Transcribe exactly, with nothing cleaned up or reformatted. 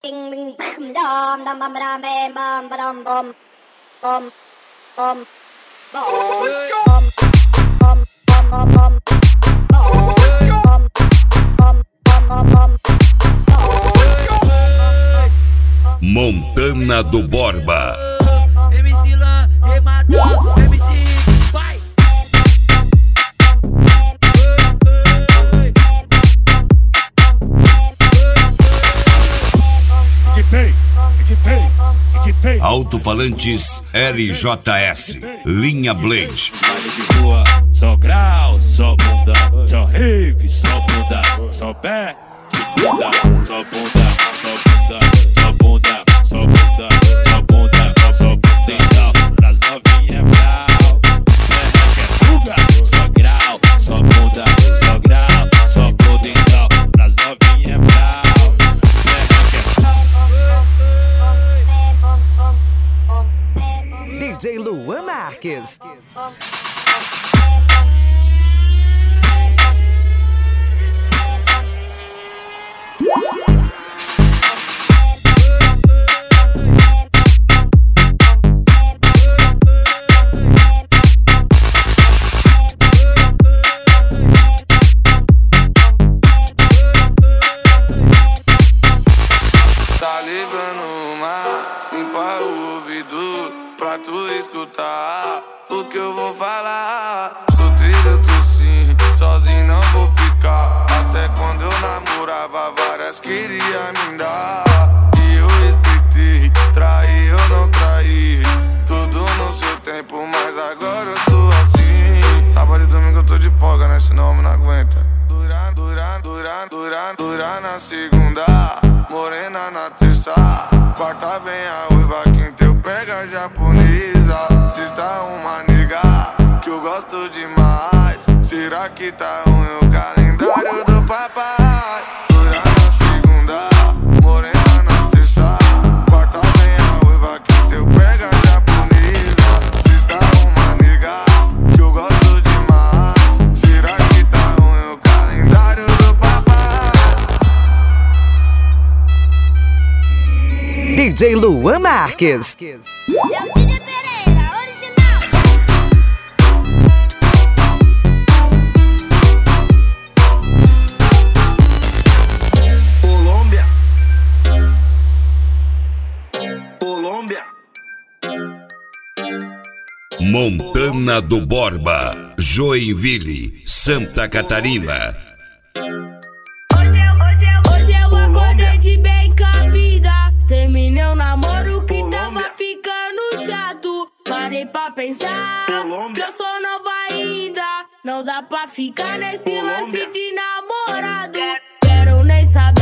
Montana do Borba. M C Lan, rematando, M C vai! Que tem, que tem, que tem. Alto-falantes L J S, linha Blade. Baile de rua, só grau, só bunda, só rave, só bunda, só pé, que bunda, só bunda, só bunda, só bunda, só bunda, só bunda, só bunda, então, pras novinhas brau, os perna que é fuga, só grau, só bunda, só grau, só bunda, então, pras novinhas brau, os perna que é D J Luan Marques. Tá ligando o mar, limpa o ouvido pra tu escutar o que eu vou falar. Solteiro eu tô sim, sozinho não vou ficar. Até quando eu namorava, várias queria me dar. E eu respeitei, traí eu não traí. Tudo no seu tempo, mas agora eu tô assim. Sábado e domingo eu tô de folga, né? Senão eu não aguenta. Durar, durar, durar, durar, durar na segunda, morena na terça, quarta vem a uiva, quinta eu pego a japonesa. Sexta uma nega que eu gosto demais. Será que tá ruim o calendário do papai? Durar na segunda, morena na terça, quarta vem a uiva, quinta eu pego a japonesa. Sexta uma nega que eu gosto demais. Será que tá ruim o calendário do papai? D J Luan Marques. Leotília Pereira, original. Colômbia, Colômbia. Montana do Borba, Joinville, Santa Catarina. Hoje eu acordei de bem com a vida. Terminei um namoro que tava ficando chato. Parei pra pensar que eu sou nova ainda. Não dá pra ficar nesse lance de namorado. Quero nem saber